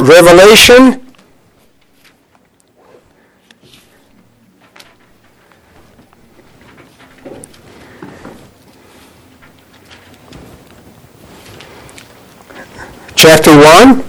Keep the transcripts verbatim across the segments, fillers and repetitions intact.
Revelation chapter one.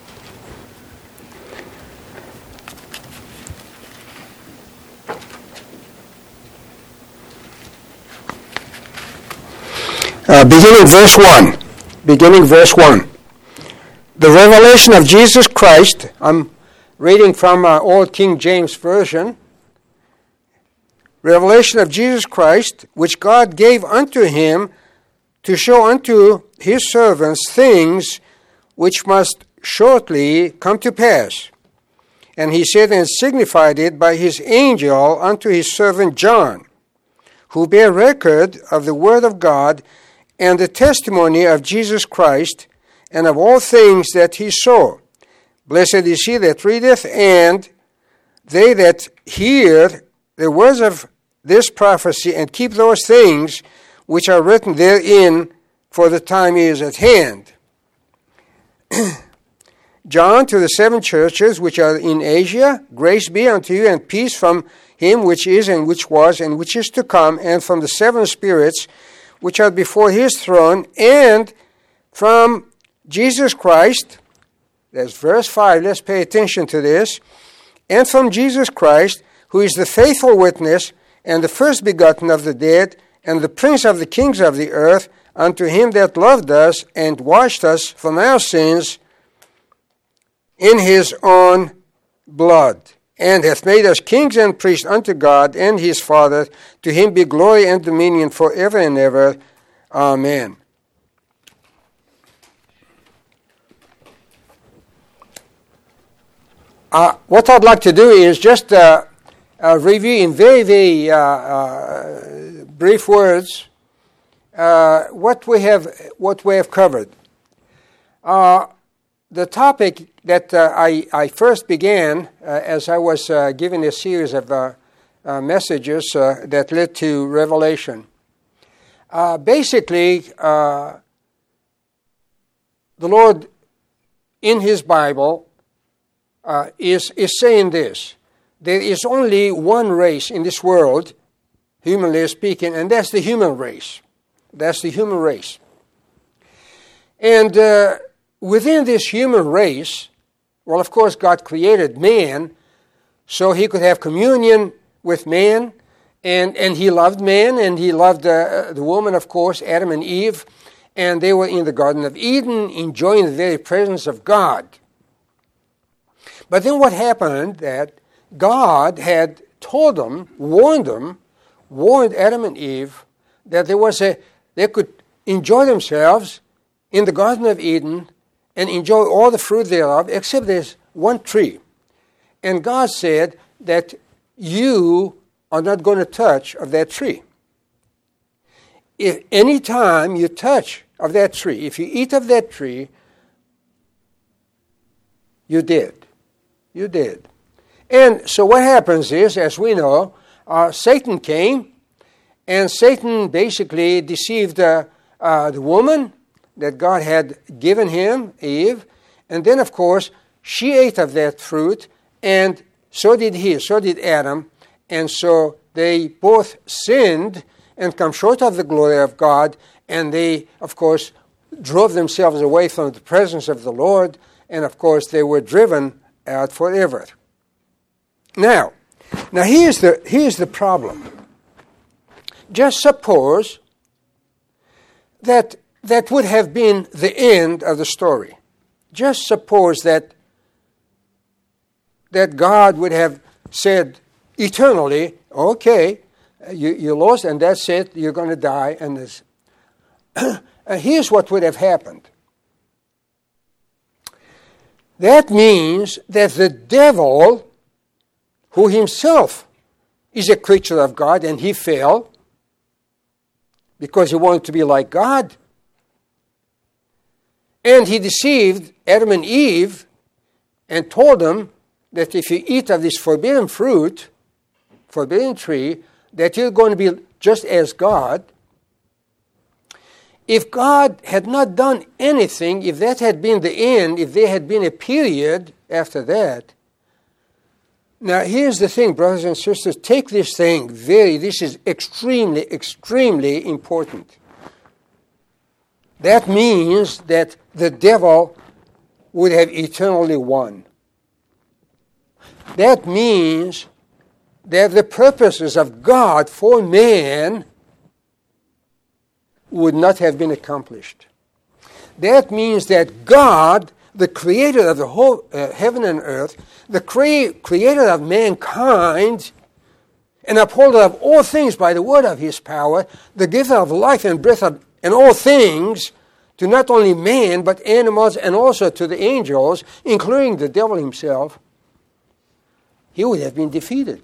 Uh, beginning verse one. Beginning verse one. The revelation of Jesus Christ. I'm reading from uh, Old King James Version. Revelation of Jesus Christ, which God gave unto him to show unto his servants things which must shortly come to pass. And he said and signified it by his angel unto his servant John, who bare record of the word of God and the testimony of Jesus Christ, and of all things that he saw. Blessed is he that readeth, and they that hear the words of this prophecy, and keep those things which are written therein, for the time is at hand. John, to the seven churches which are in Asia, grace be unto you, and peace from him which is, and which was, and which is to come, and from the seven spirits which are before his throne, and from Jesus Christ. That's verse five. Let's pay attention to this. And from Jesus Christ, who is the faithful witness, and the first begotten of the dead, and the prince of the kings of the earth, unto him that loved us, and washed us from our sins in his own blood, and hath made us kings and priests unto God and his Father. To him be glory and dominion forever and ever. Amen. Uh, what I'd like to do is just uh, uh, review in very, very uh, uh, brief words uh, what we have what we have covered. Uh, the topic that uh, I, I first began uh, as I was uh, given a series of uh, uh, messages uh, that led to Revelation. Uh, basically, uh, the Lord in his Bible uh, is, is saying this. There is only one race in this world, humanly speaking, and that's the human race. That's the human race. And uh, within this human race, well, of course, God created man so he could have communion with man, and, and he loved man, and he loved uh, the woman, of course, Adam and Eve, and they were in the Garden of Eden, enjoying the very presence of God. But then what happened that God had told them, warned them, warned Adam and Eve that there was a they could enjoy themselves in the Garden of Eden and enjoy all the fruit thereof, except there's one tree. And God said that you are not going to touch of that tree. If any time you touch of that tree, if you eat of that tree, you did. You did. And so what happens is, as we know, uh, Satan came, and Satan basically deceived uh, uh, the woman that God had given him, Eve, and then, of course, she ate of that fruit, and so did he, so did Adam, and so they both sinned and come short of the glory of God, and they, of course, drove themselves away from the presence of the Lord, and, of course, they were driven out forever. Now, now here's the here's the problem. Just suppose that that would have been the end of the story. Just suppose that that God would have said eternally, okay, you, you lost and that's it, you're going to die. And this. Here's what would have happened. That means that the devil, who himself is a creature of God, and he fell because he wanted to be like God, and he deceived Adam and Eve and told them that if you eat of this forbidden fruit, forbidden tree, that you're going to be just as God. if God had not done anything, if that had been the end, if there had been a period after that. Now, here's the thing, brothers and sisters. Take this thing very, this is extremely, extremely important. That means that the devil would have eternally won. That means that the purposes of God for man would not have been accomplished. That means that God, the creator of the whole uh, heaven and earth, the crea- creator of mankind, and upholder of all things by the word of his power, the giver of life and breath of, and all things, to not only man, but animals, and also to the angels, including the devil himself, he would have been defeated.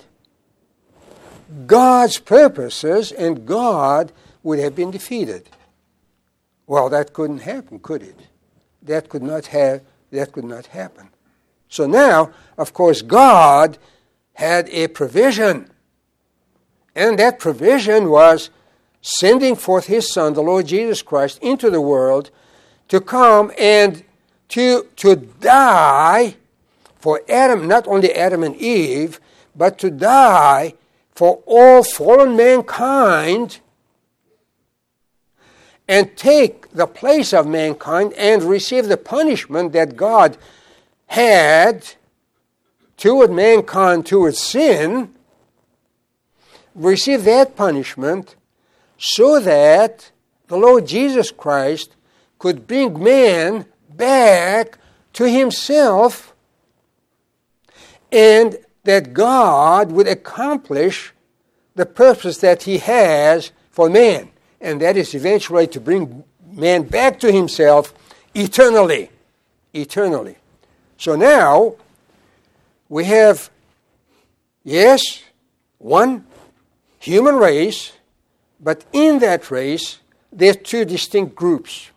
God's purposes and God would have been defeated. Well, that couldn't happen, could it? That could not have, that could not happen. So now, of course, God had a provision. And that provision was sending forth his Son, the Lord Jesus Christ, into the world to come and to, to die for Adam, not only Adam and Eve, but to die for all fallen mankind and take the place of mankind and receive the punishment that God had toward mankind, toward sin, receive that punishment so that the Lord Jesus Christ could bring man back to himself, and that God would accomplish the purpose that he has for man, and that is eventually to bring man back to himself eternally. Eternally. So now, we have, yes, one human race, but in that race, there are two distinct groups.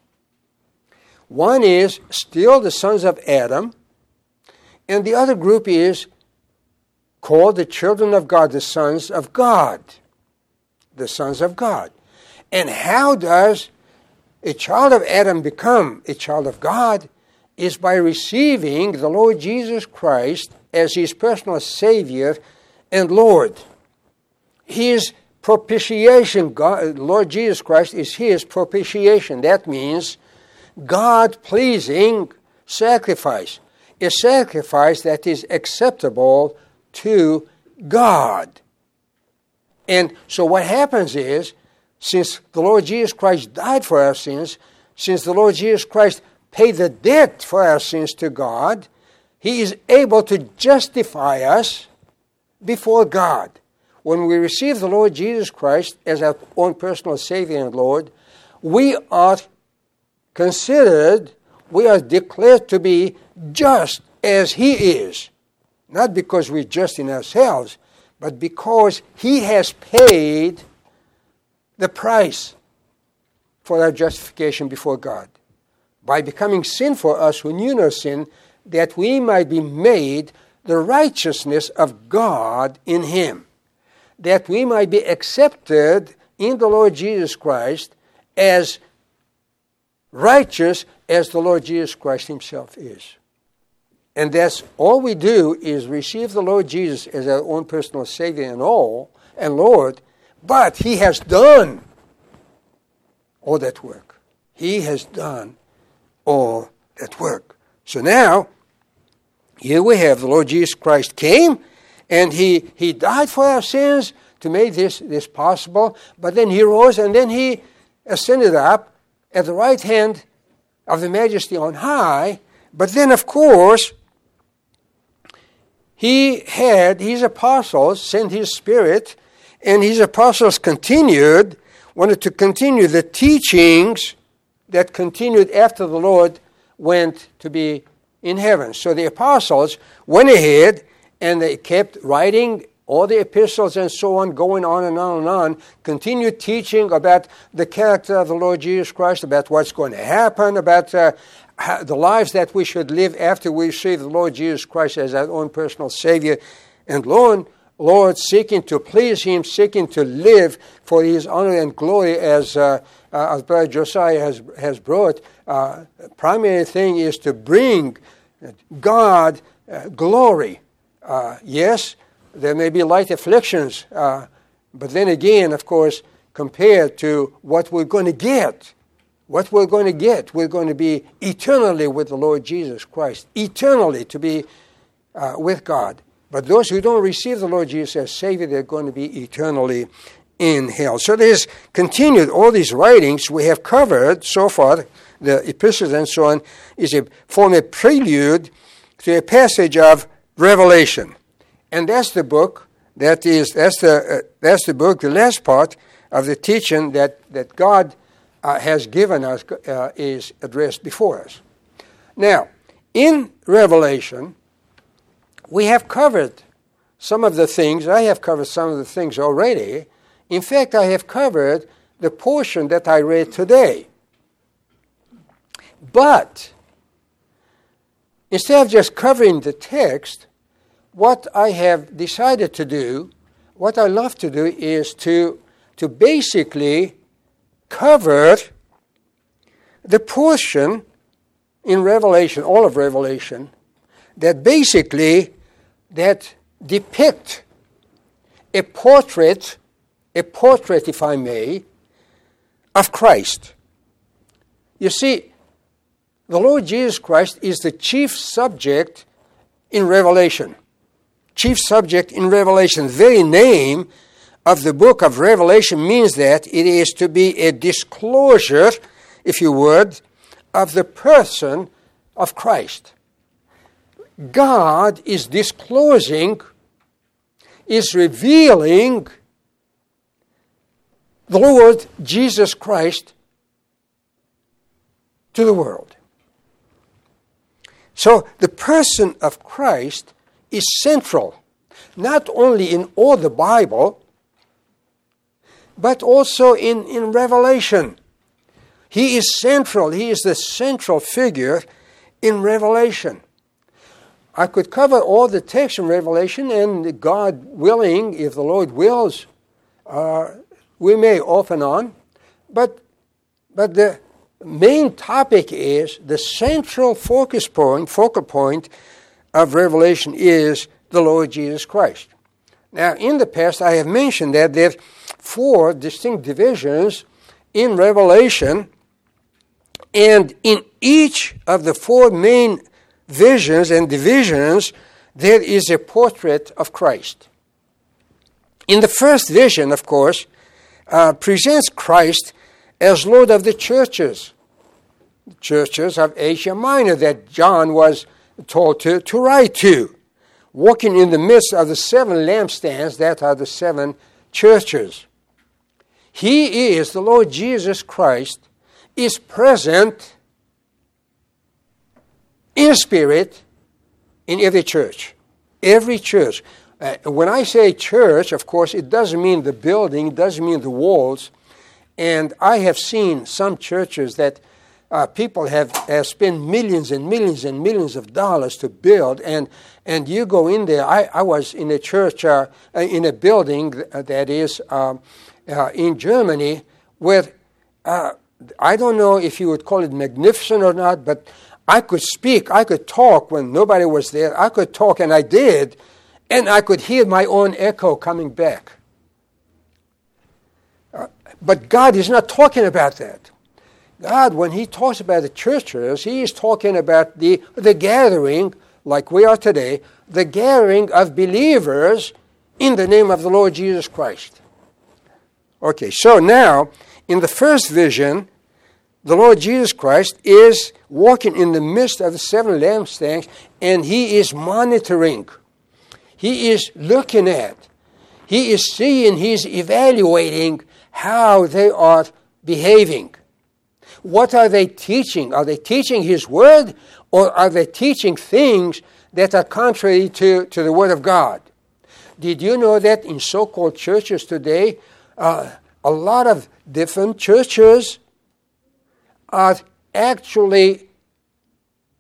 One is still the sons of Adam, and the other group is called the children of God, the sons of God. The sons of God. And how does a child of Adam become a child of God? Is by receiving the Lord Jesus Christ as his personal Savior and Lord. His propitiation, God, Lord Jesus Christ is his propitiation. That means God-pleasing sacrifice. A sacrifice that is acceptable to God. And so what happens is, since the Lord Jesus Christ died for our sins, since the Lord Jesus Christ paid the debt for our sins to God, he is able to justify us before God. When we receive the Lord Jesus Christ as our own personal Savior and Lord, we are considered, we are declared to be just as he is. Not because we're just in ourselves, but because he has paid the price for our justification before God, by becoming sin for us who knew no sin, that we might be made the righteousness of God in him, that we might be accepted in the Lord Jesus Christ as righteous as the Lord Jesus Christ himself is. And that's all we do is receive the Lord Jesus as our own personal Savior and all, and Lord, but he has done all that work. He has done all that work. So now, here we have the Lord Jesus Christ came, and he, he died for our sins to make this, this possible, but then he rose, and then he ascended up at the right hand of the Majesty on high. But then, of course, he had his apostles send his Spirit, and his apostles continued, wanted to continue the teachings that continued after the Lord went to be in heaven. So the apostles went ahead and they kept writing all the epistles and so on, going on and on and on, continued teaching about the character of the Lord Jesus Christ, about what's going to happen, about uh, how, the lives that we should live after we receive the Lord Jesus Christ as our own personal Savior and Lord. Lord, seeking to please Him, seeking to live for His honor and glory, as uh, uh, as Brother Josiah has has brought. Uh, primary thing is to bring God uh, glory. Uh, yes, there may be light afflictions, uh, but then again, of course, compared to what we're going to get, what we're going to get, we're going to be eternally with the Lord Jesus Christ, eternally to be uh, with God. But those who don't receive the Lord Jesus as Savior, they're going to be eternally in hell. So there's continued, all these writings we have covered so far, the epistles and so on, is a form a prelude to a passage of Revelation. And that's the book, that is, that's the, uh, that's the book, the last part of the teaching that, that God uh, has given us uh, is addressed before us. Now, in Revelation, we have covered some of the things. I have covered some of the things already. In fact, I have covered the portion that I read today. But instead of just covering the text, what I have decided to do, what I love to do, is to, to basically cover the portion in Revelation, all of Revelation, that basically that depict a portrait, a portrait, if I may, of Christ. You see, the Lord Jesus Christ is the chief subject in Revelation. Chief subject in Revelation. The very name of the book of Revelation means that it is to be a disclosure, if you would, of the person of Christ. God is disclosing, is revealing the Lord Jesus Christ to the world. So the person of Christ is central, not only in all the Bible, but also in, in Revelation. He is central. He is the central figure in Revelation. I could cover all the text in Revelation, and God willing, if the Lord wills, uh, we may off and on. But, but the main topic is, the central focus point, focal point of Revelation is the Lord Jesus Christ. Now, in the past, I have mentioned that there are four distinct divisions in Revelation, and in each of the four main visions and divisions, there is a portrait of Christ. In the first vision, of course, uh, presents Christ as Lord of the churches, the churches of Asia Minor that John was told to, to write to, walking in the midst of the seven lampstands that are the seven churches. He is, the Lord Jesus Christ, is present in spirit in every church. Every church. Uh, when I say church, of course, it doesn't mean the building, it doesn't mean the walls. And I have seen some churches that uh, people have, have spent millions and millions and millions of dollars to build. And, and you go in there. I, I was in a church, uh, in a building that is um, uh, in Germany where, uh, I don't know if you would call it magnificent or not, but I could speak, I could talk when nobody was there. I could talk, and I did, and I could hear my own echo coming back. Uh, but God is not talking about that. God, when He talks about the churches, He is talking about the, the gathering, like we are today, the gathering of believers in the name of the Lord Jesus Christ. Okay, so now, in the first vision, the Lord Jesus Christ is walking in the midst of the seven lampstands, and He is monitoring. He is looking at. He is seeing, He is evaluating how they are behaving. What are they teaching? Are they teaching His Word, or are they teaching things that are contrary to, to the Word of God? Did you know that in so-called churches today, uh, a lot of different churches are actually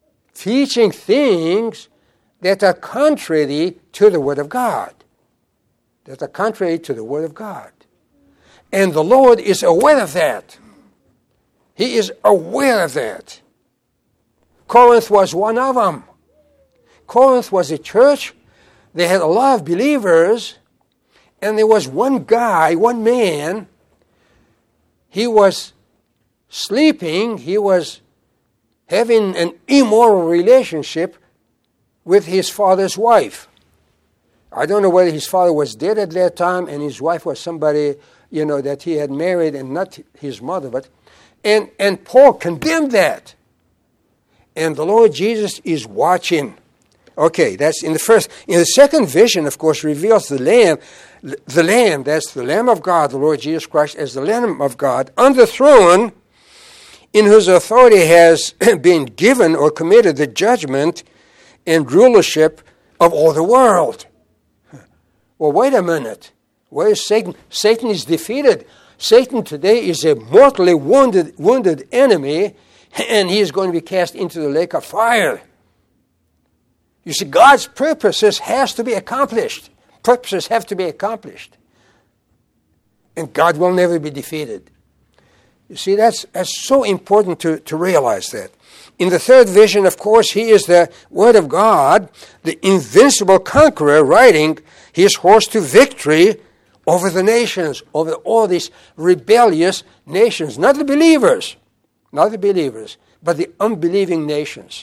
teaching things that are contrary to the Word of God? that are contrary to the Word of God. And the Lord is aware of that. He is aware of that. Corinth was one of them. Corinth was a church. They had a lot of believers, and there was one guy, one man. He was sleeping. He was having an immoral relationship with his father's wife. I don't know whether his father was dead at that time and his wife was somebody, you know, that he had married and not his mother. But and and Paul condemned that. And the Lord Jesus is watching. Okay, that's in the first. In the second vision, of course, reveals the Lamb. The Lamb, that's the Lamb of God, the Lord Jesus Christ, as the Lamb of God on the throne, in whose authority has been given or committed the judgment and rulership of all the world. Well, wait a minute. Where is Satan? Satan is defeated. Satan today is a mortally wounded, wounded enemy, and he is going to be cast into the lake of fire. You see, God's purposes has to be accomplished. Purposes have to be accomplished. And God will never be defeated. You see, that's, that's so important to, to realize that. In the third vision, of course, he is the Word of God, the invincible conqueror riding his horse to victory over the nations, over all these rebellious nations. Not the believers, not the believers, but the unbelieving nations.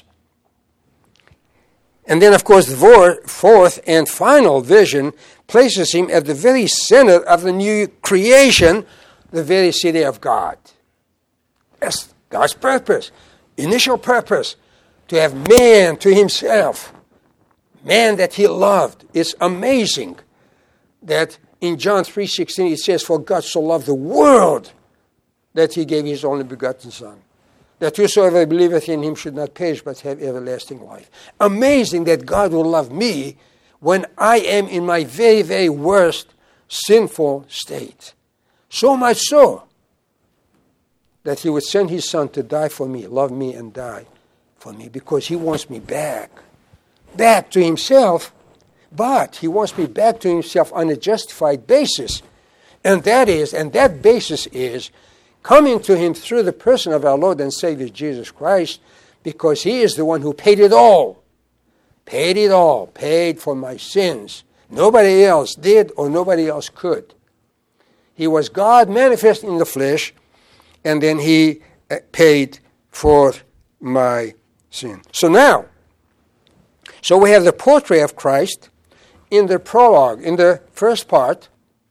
And then, of course, the fourth and final vision places him at the very center of the new creation, the very city of God. That's God's purpose, initial purpose, to have man to himself, man that he loved. It's amazing that in John three sixteen it says, "For God so loved the world that he gave his only begotten Son, that whosoever believeth in him should not perish but have everlasting life." Amazing that God will love me when I am in my very, very worst sinful state. So much so that he would send his Son to die for me, love me and die for me, because he wants me back, back to himself, but he wants me back to himself on a justified basis. And that is, and that basis is coming to him through the person of our Lord and Savior Jesus Christ, because he is the one who paid it all. Paid it all. Paid for my sins. Nobody else did or nobody else could. He was God manifest in the flesh, and then he paid for my sin. So now, so we have the portrait of Christ in the prologue, in the first part.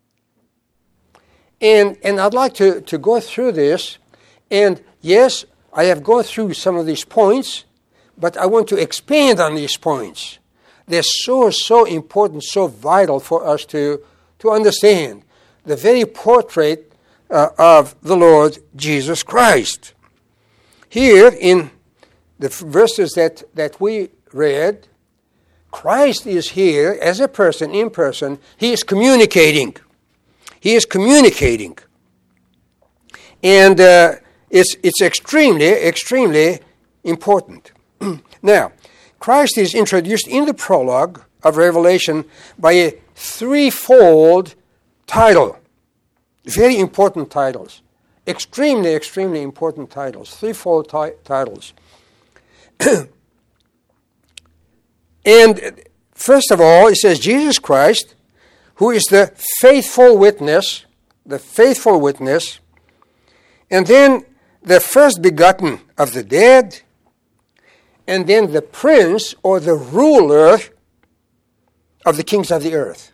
And, and I'd like to, to go through this. And yes, I have gone through some of these points, but I want to expand on these points. They're so, so important, so vital for us to, to understand the very portrait uh, of the Lord Jesus Christ. Here in the verses that, that we read, Christ is here as a person, in person. He is communicating. He is communicating. And uh, it's, it's extremely, extremely important. Now, Christ is introduced in the prologue of Revelation by a threefold title. Very important titles. Extremely, extremely important titles. Threefold ti- titles. And first of all, it says Jesus Christ, who is the faithful witness, the faithful witness, and then the first begotten of the dead, and then the prince or the ruler of the kings of the earth.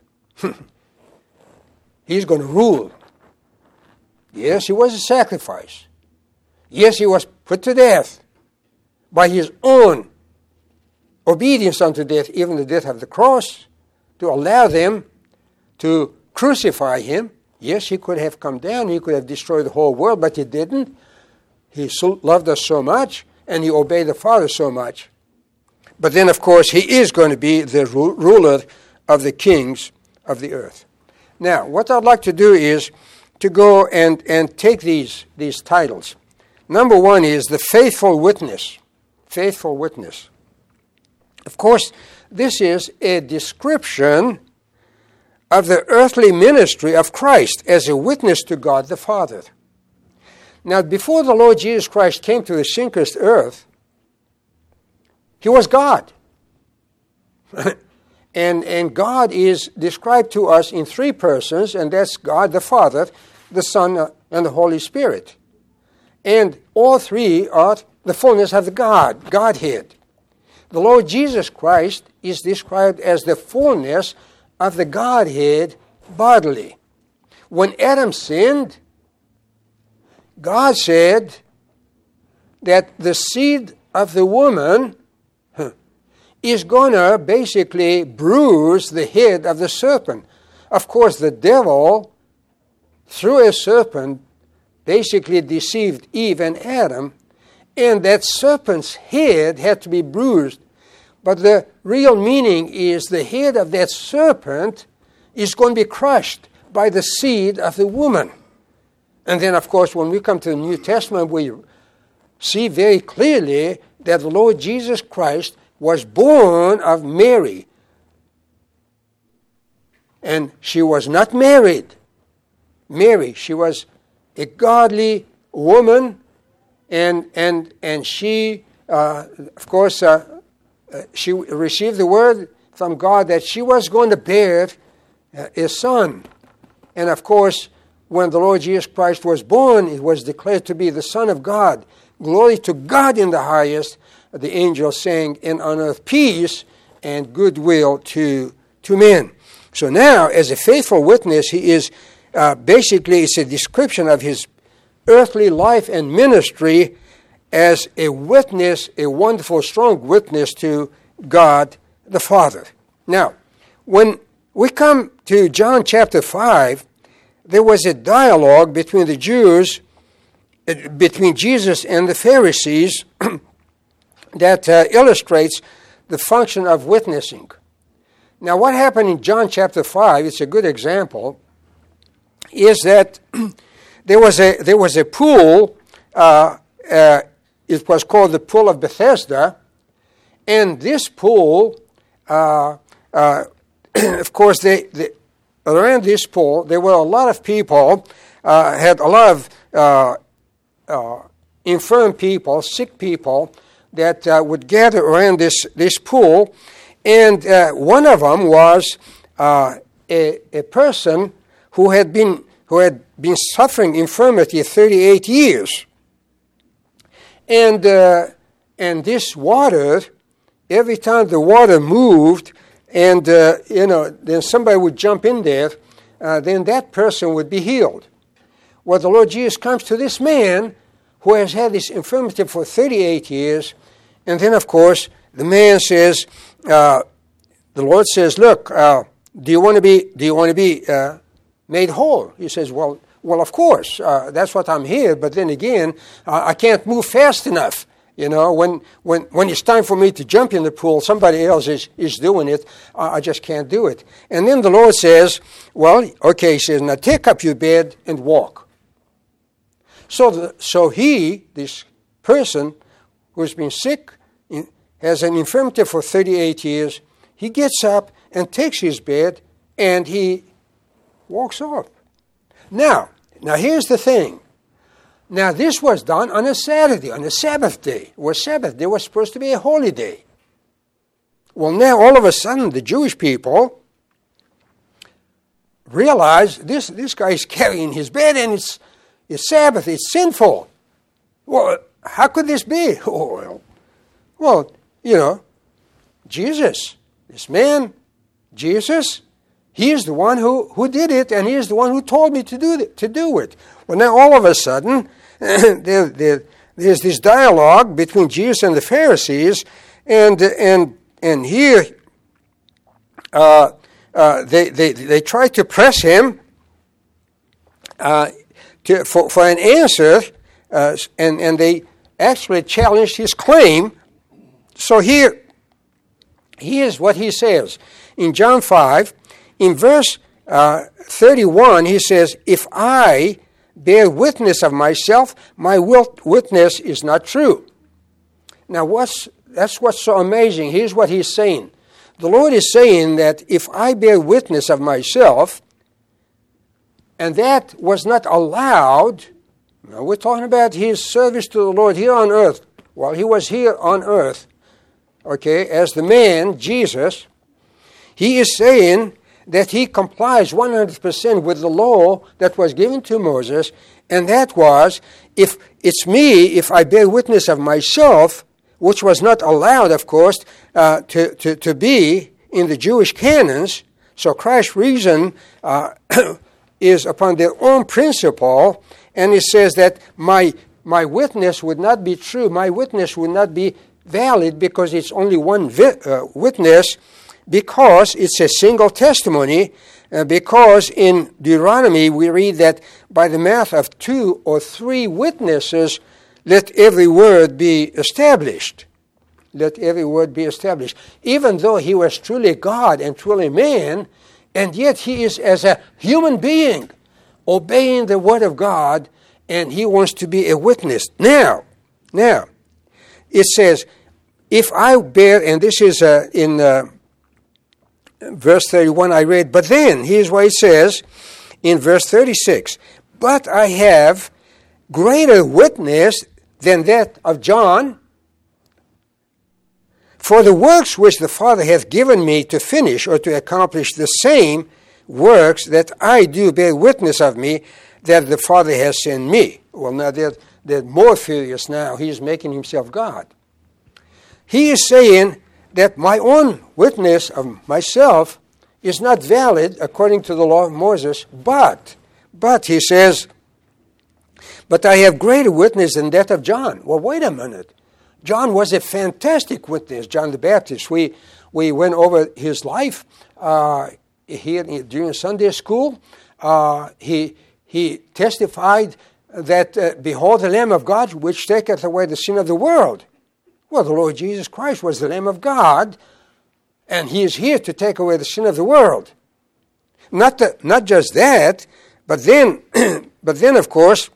He's going to rule. Yes, he was a sacrifice. Yes, he was put to death by his own obedience unto death, even the death of the cross, to allow them to crucify him. Yes, he could have come down, he could have destroyed the whole world, but he didn't. He so loved us so much, and he obeyed the Father so much. But then, of course, he is going to be the ru- ruler of the kings of the earth. Now, what I'd like to do is to go and, and take these, these titles. Number one is the faithful witness. Faithful witness. Of course, this is a description of the earthly ministry of Christ as a witness to God the Father. Now, before the Lord Jesus Christ came to the sin-cursed earth, he was God. and, and God is described to us in three persons, and that's God the Father, the Son, and the Holy Spirit. And all three are the fullness of the God, Godhead. The Lord Jesus Christ is described as the fullness of the Godhead bodily. When Adam sinned, God said that the seed of the woman is going to basically bruise the head of the serpent. Of course, the devil, through a serpent, basically deceived Eve and Adam, and that serpent's head had to be bruised. But the real meaning is the head of that serpent is going to be crushed by the seed of the woman. And then, of course, when we come to the New Testament, we see very clearly that the Lord Jesus Christ was born of Mary. And she was not married. Mary, she was a godly woman, and and and she, uh, of course, uh, uh, she received the word from God that she was going to bear uh, a son. And of course, when the Lord Jesus Christ was born, it was declared to be the Son of God. Glory to God in the highest, the angels sang, and on earth peace and goodwill to, to men. So now, as a faithful witness, he is uh, basically, it's a description of his earthly life and ministry as a witness, a wonderful, strong witness to God the Father. Now, when we come to John chapter five, there was a dialogue between the Jews, uh, between Jesus and the Pharisees, that uh, illustrates the function of witnessing. Now, what happened in John chapter five, it's a good example, is that there was a there was a pool, uh, uh, it was called the Pool of Bethesda, and this pool, uh, uh, of course, they, they, around this pool, there were a lot of people, uh, had a lot of uh, uh, infirm people, sick people, that uh, would gather around this, this pool, and uh, one of them was uh, a, a person who had been who had been suffering infirmity thirty-eight years, and uh, and this water, every time the water moved, and uh, you know, then somebody would jump in there, uh, then that person would be healed. Well, the Lord Jesus comes to this man who has had this infirmity for thirty-eight years. And then, of course, the man says, uh, the Lord says, look, uh, do you want to be, do you want to be uh, made whole? He says, well, well, of course, uh, that's what I'm here. But then again, uh, I can't move fast enough. You know, when, when, when it's time for me to jump in the pool, somebody else is, is doing it. Uh, I just can't do it. And then the Lord says, well, okay, he says, now take up your bed and walk. So, the, so he, this person who's been sick, in, has an infirmity for thirty-eight years, he gets up and takes his bed and he walks off. Now, now here's the thing. Now, this was done on a Saturday, on a Sabbath day. It was Sabbath day, was supposed to be a holy day. Well, now, all of a sudden, the Jewish people realize this, this guy is carrying his bed, and it's, it's Sabbath, it's sinful. Well, how could this be? Oh, well, well, you know, Jesus, this man, Jesus, he is the one who, who did it, and he is the one who told me to do it, to do it. Well, now, all of a sudden, there, there, there's this dialogue between Jesus and the Pharisees, and and and here uh, uh, they, they they try to press him uh, to, for for an answer, uh, and and they actually challenged his claim. So here, here's what he says in John five, in verse uh, thirty-one. He says, "If I bear witness of myself, my witness is not true." Now, what's that's what's so amazing. Here's what he's saying. the Lord is saying that if I bear witness of myself, and that was not allowed, now we're talking about his service to the Lord here on earth, while he was here on earth, okay, as the man, Jesus, he is saying that he complies one hundred percent with the law that was given to Moses, and that was, if it's me, if I bear witness of myself, which was not allowed, of course, uh, to, to, to be in the Jewish canons, so Christ's reason uh, is upon their own principle, and it says that my my witness would not be true, my witness would not be valid because it's only one vi- uh, witness, because it's a single testimony, uh, because in Deuteronomy we read that by the mouth of two or three witnesses, let every word be established. Let every word be established. Even though he was truly God and truly man, and yet he is as a human being, obeying the word of God, and he wants to be a witness. Now, now, it says, if I bear, and this is uh, in uh, verse thirty-one I read, but then, here's what it says in verse thirty-six, but I have greater witness than that of John, for the works which the Father hath given me to finish or to accomplish, the same works that I do bear witness of me, that the Father has sent me. Well, now they're, they're more furious now. He's making himself God. He is saying that my own witness of myself is not valid according to the law of Moses, but, but he says, but I have greater witness than that of John. Well, wait a minute. John was a fantastic witness, John the Baptist. We we went over his life uh, here during Sunday school. Uh, he he testified that, uh, behold, the Lamb of God, which taketh away the sin of the world. Well, the Lord Jesus Christ was the Lamb of God, and he is here to take away the sin of the world. Not the, not just that, but then, but then, of course,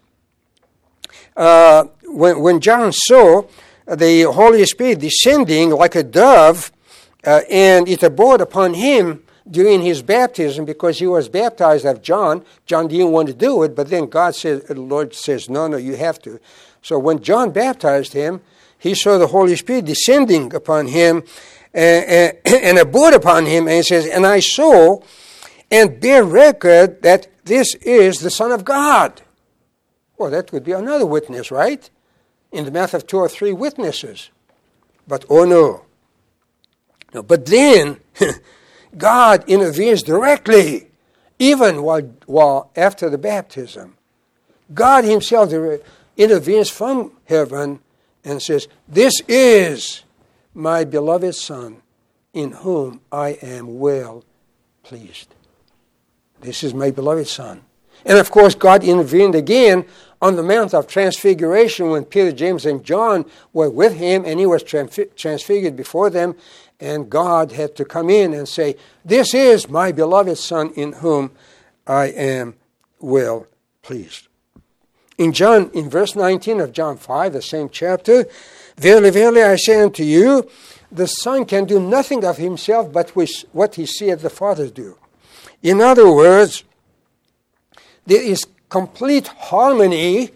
uh, when when John saw the Holy Spirit descending like a dove, uh, and it abode upon him during his baptism, because he was baptized of John. John didn't want to do it, but then God says, the Lord says, no, no, you have to. So when John baptized him, he saw the Holy Spirit descending upon him and, and, and abode upon him, and he says, and I saw and bear record that this is the Son of God. Well, that would be another witness, right? In the mouth of two or three witnesses. But oh no. no but then God intervenes directly, even while, while after the baptism. God himself intervenes from heaven and says, this is my beloved Son, in whom I am well pleased. This is my beloved Son. And of course, God intervened again on the Mount of Transfiguration when Peter, James, and John were with him, and he was transfigured before them, and God had to come in and say, this is my beloved Son in whom I am well pleased. In John, in verse nineteen of John five, the same chapter, verily, verily, I say unto you, the Son can do nothing of himself but what he seeth the Father do. In other words, there is complete harmony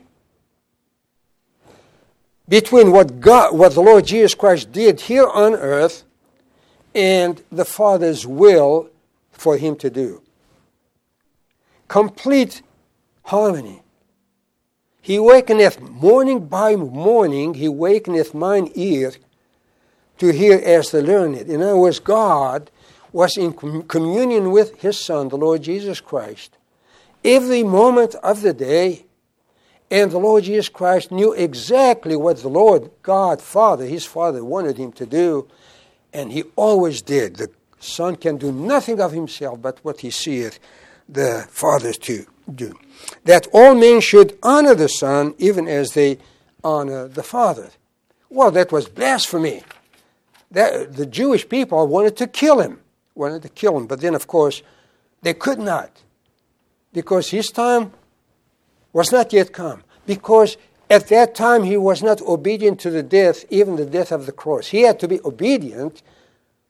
between what God, what the Lord Jesus Christ did here on earth and the Father's will for him to do. Complete harmony. He wakeneth morning by morning, he wakeneth mine ear to hear as the learned. In other words, God was in communion with his Son, the Lord Jesus Christ, every moment of the day, and the Lord Jesus Christ knew exactly what the Lord God, Father, his Father, wanted him to do, and he always did. The Son can do nothing of himself but what he seeth the Father to do. That all men should honor the Son even as they honor the Father. Well, that was blasphemy. That, the Jewish people wanted to kill him, wanted to kill him, but then, of course, they could not, because his time was not yet come. Because at that time he was not obedient to the death, even the death of the cross. He had to be obedient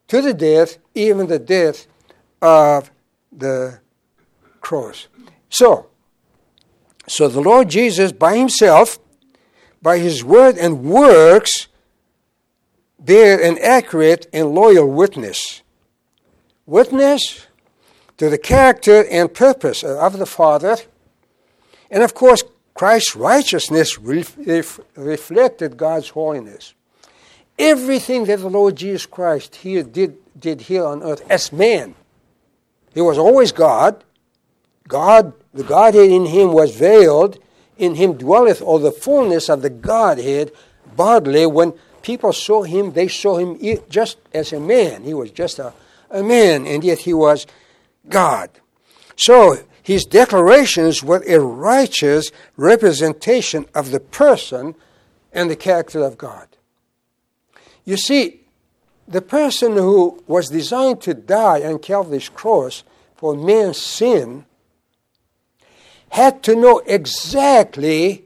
to the death, even the death of the cross. So, so the Lord Jesus by himself, by his word and works, bear an accurate and loyal witness. Witness to the character and purpose of the Father. And of course, Christ's righteousness ref- ref- reflected God's holiness. Everything that the Lord Jesus Christ here did, did here on earth as man, he was always God. God, the Godhead in him was veiled. In him dwelleth all the fullness of the Godhead bodily. When people saw him, they saw him just as a man. He was just a, a man, and yet he was God. So his declarations were a righteous representation of the person and the character of God. You see, the person who was designed to die on Calvary's cross for man's sin had to know exactly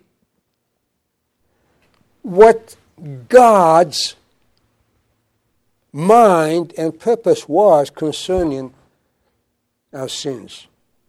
what God's mind and purpose was concerning our sins.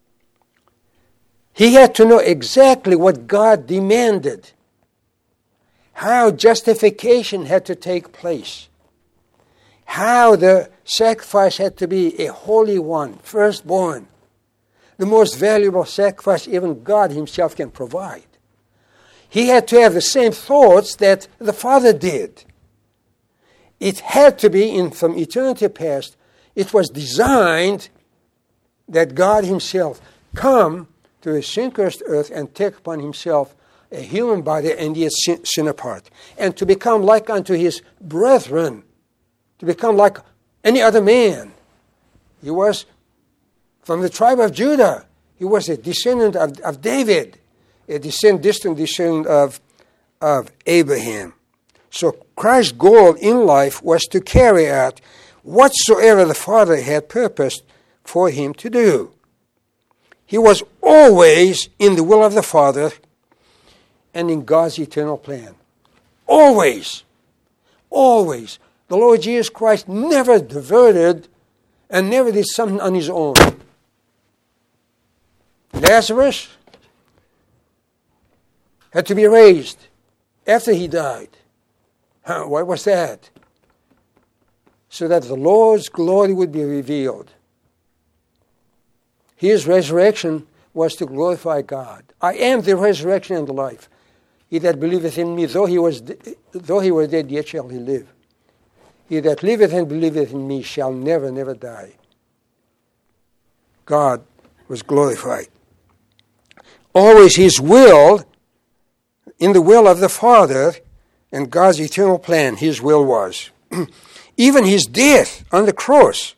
He had to know exactly what God demanded, how justification had to take place, how the sacrifice had to be a holy one, firstborn, the most valuable sacrifice even God himself can provide. He had to have the same thoughts that the Father did. It had to be, in from eternity past, it was designed that God himself come to a sin-cursed earth and take upon himself a human body and yet sin, sin apart. And to become like unto his brethren, to become like any other man. He was from the tribe of Judah. He was a descendant of, of David, a descend, distant descendant of, of Abraham. So Christ's goal in life was to carry out whatsoever the Father had purposed for him to do. He was always in the will of the Father and in God's eternal plan. Always. Always. The Lord Jesus Christ never diverted and never did something on his own. Lazarus had to be raised after he died. Huh, why was that? So that the Lord's glory would be revealed. His resurrection was to glorify God. I am the resurrection and the life. He that believeth in me, though he was de- though he were dead, yet shall he live. He that liveth and believeth in me shall never, never die. God was glorified. Always his will, in the will of the Father, and God's eternal plan, his will was. Even his death on the cross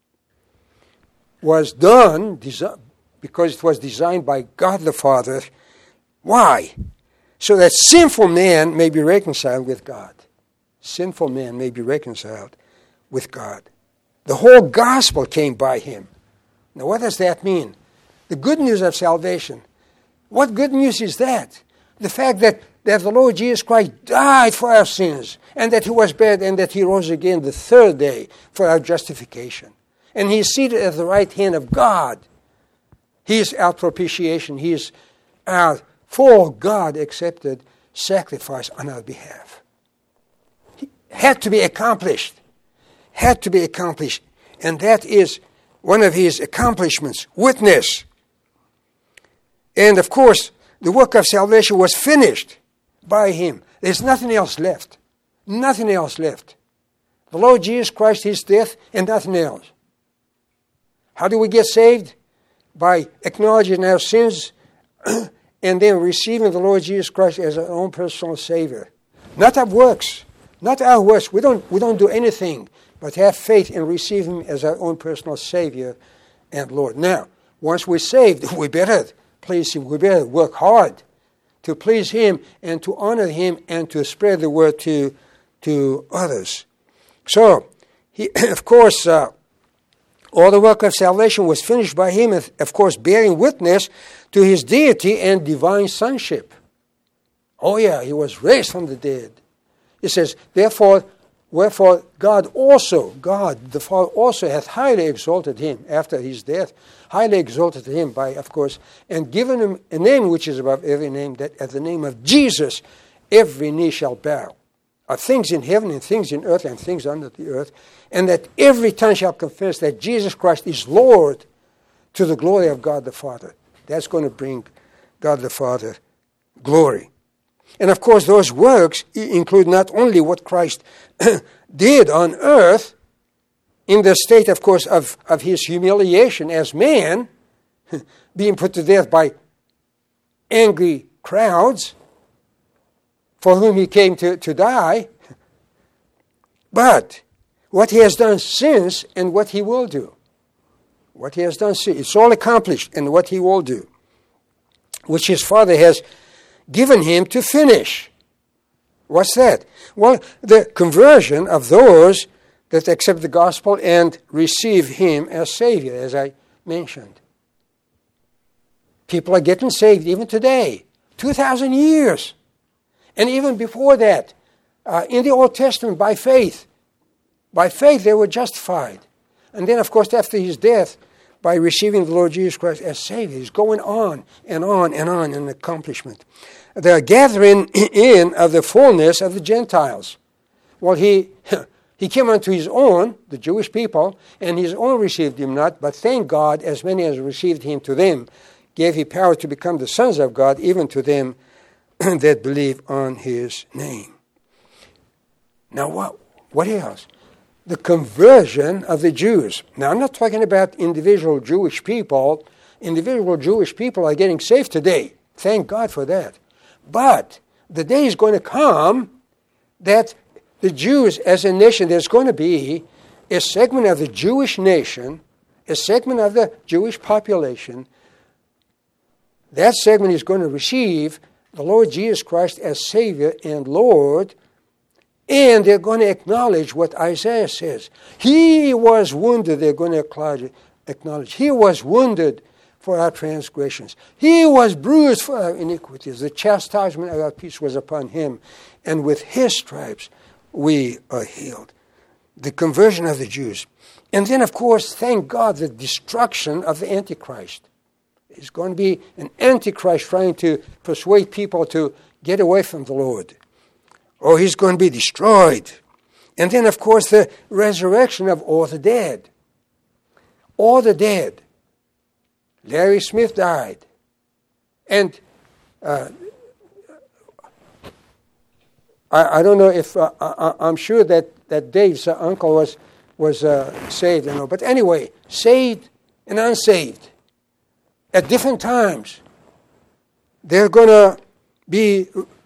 was done desi- because it was designed by God the Father. Why? So that sinful man may be reconciled with God. Sinful man may be reconciled with God. The whole gospel came by him. Now what does that mean? The good news of salvation. What good news is that? The fact that, that the Lord Jesus Christ died for our sins, and that he was buried, and that he rose again the third day for our justification. And he is seated at the right hand of God. He is our propitiation. He is our full God-accepted sacrifice on our behalf. He had to be accomplished. Had to be accomplished. And that is one of his accomplishments, witness. And of course, the work of salvation was finished by him. There's nothing else left. Nothing else left. The Lord Jesus Christ, his death, and nothing else. How do we get saved? By acknowledging our sins and then receiving the Lord Jesus Christ as our own personal Savior. Not of works. Not our works. We don't, we don't do anything but have faith and receive him as our own personal Savior and Lord. Now, once we're saved, we better please him. We better work hard to please him and to honor him and to spread the word to, to others. So, he, of course, uh, all the work of salvation was finished by him, of course, bearing witness to his deity and divine sonship. Oh yeah, he was raised from the dead. It says, therefore, Wherefore God also, God the Father also hath highly exalted him after his death, highly exalted him by, of course, and given him a name which is above every name, that at the name of Jesus every knee shall bow, of things in heaven and things in earth and things under the earth, and that every tongue shall confess that Jesus Christ is Lord, to the glory of God the Father. That's going to bring God the Father glory. And of course, those works include not only what Christ did on earth, in the state, of course, of, of his humiliation as man, being put to death by angry crowds for whom he came to, to die, but what he has done since and what he will do. What he has done since. It's all accomplished, and what he will do, which his Father has given him to finish. What's that? Well, the conversion of those that accept the gospel and receive him as Savior, as I mentioned. People are getting saved even today, two thousand years. And even before that, uh, in the Old Testament, by faith. By faith they were justified. And then, of course, after his death, by receiving the Lord Jesus Christ as Savior. He's going on and on and on in accomplishment. The gathering in of the fullness of the Gentiles. Well, he he came unto his own, the Jewish people, and his own received him not, but thank God, as many as received him, to them gave he power to become the sons of God, even to them that believe on his name. Now, what, what else? The conversion of the Jews. Now, I'm not talking about individual Jewish people. Individual Jewish people are getting saved today. Thank God for that. But the day is going to come that the Jews as a nation, there's going to be a segment of the Jewish nation, a segment of the Jewish population. That segment is going to receive the Lord Jesus Christ as Savior and Lord, and they're going to acknowledge what Isaiah says. He was wounded, they're going to acknowledge. He was wounded for our transgressions. He was bruised for our iniquities. The chastisement of our peace was upon him, and with his stripes we are healed. The conversion of the Jews. And then, of course, thank God, the destruction of the Antichrist. It's going to be an Antichrist trying to persuade people to get away from the Lord. Or he's going to be destroyed. And then, of course, the resurrection of all the dead. All the dead. Larry Smith died. And uh, I, I don't know if, uh, I, I'm sure that, that Dave's uh, uncle was, was uh, saved, you know. But anyway, saved and unsaved. At different times, they're going to be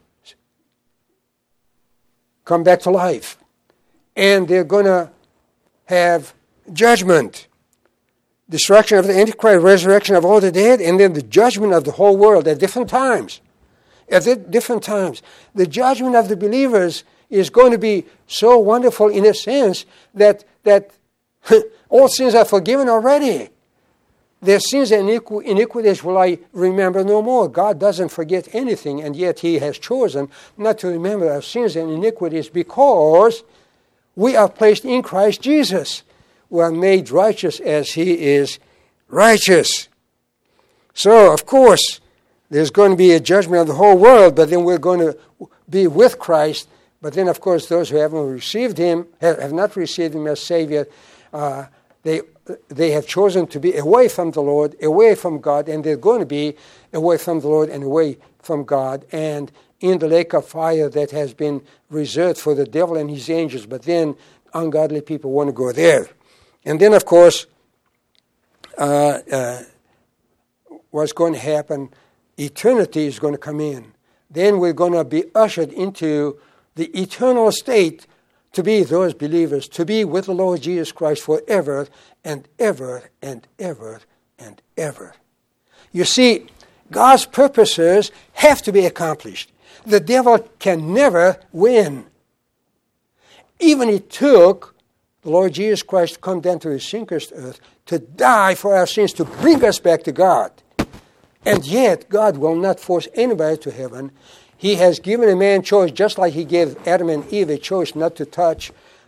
come back to life, and they're going to have judgment, destruction of the Antichrist, resurrection of all the dead, and then the judgment of the whole world at different times. At different times, the judgment of the believers is going to be so wonderful in a sense that that all sins are forgiven already. Their sins and iniquities will I remember no more. God doesn't forget anything, and yet he has chosen not to remember our sins and iniquities because we are placed in Christ Jesus. We are made righteous as he is righteous. So, of course, there's going to be a judgment of the whole world, but then we're going to be with Christ. But then, of course, those who haven't received him, have not received him as Savior, uh, they They have chosen to be away from the Lord, away from God, and they're going to be away from the Lord and away from God, and in the lake of fire that has been reserved for the devil and his angels. But then ungodly people want to go there. And then, of course, uh, uh, what's going to happen, eternity is going to come in. Then we're going to be ushered into the eternal state to be those believers, to be with the Lord Jesus Christ forever and ever and ever and ever. You see, God's purposes have to be accomplished. The devil can never win. Even it took the Lord Jesus Christ to come down to his sin-cursed earth to die for our sins, to bring us back to God. And yet, God will not force anybody to heaven. He has given a man choice, just like he gave Adam and Eve a choice not to touch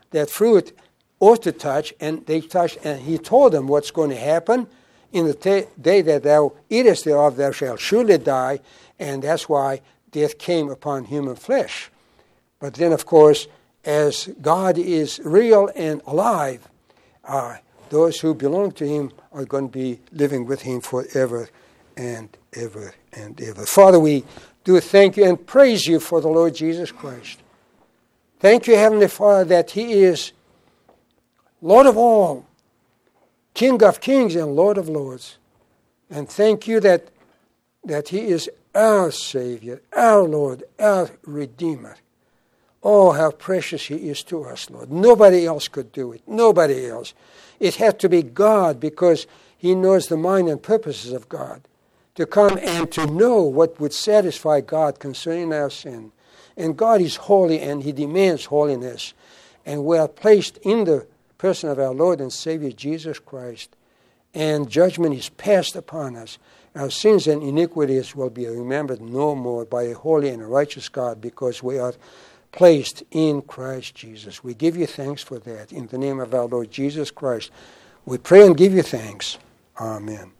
that fruit ought to touch, and they touched, and he told them what's going to happen. In the t- day that thou eatest thereof, thou shalt surely die, and that's why death came upon human flesh. But then, of course, as God is real and alive, uh, those who belong to him are going to be living with him forever and ever and ever. Father, we do thank you and praise you for the Lord Jesus Christ. Thank you, Heavenly Father, that he is Lord of all, King of kings and Lord of lords. And thank you that, that he is our Savior, our Lord, our Redeemer. Oh, how precious he is to us, Lord. Nobody else could do it. Nobody else. It had to be God, because he knows the mind and purposes of God, to come and to know what would satisfy God concerning our sin. And God is holy, and he demands holiness. And we are placed in the person of our Lord and Savior Jesus Christ. And judgment is passed upon us. Our sins and iniquities will be remembered no more by a holy and a righteous God, because we are placed in Christ Jesus. We give you thanks for that. In the name of our Lord Jesus Christ, we pray and give you thanks. Amen.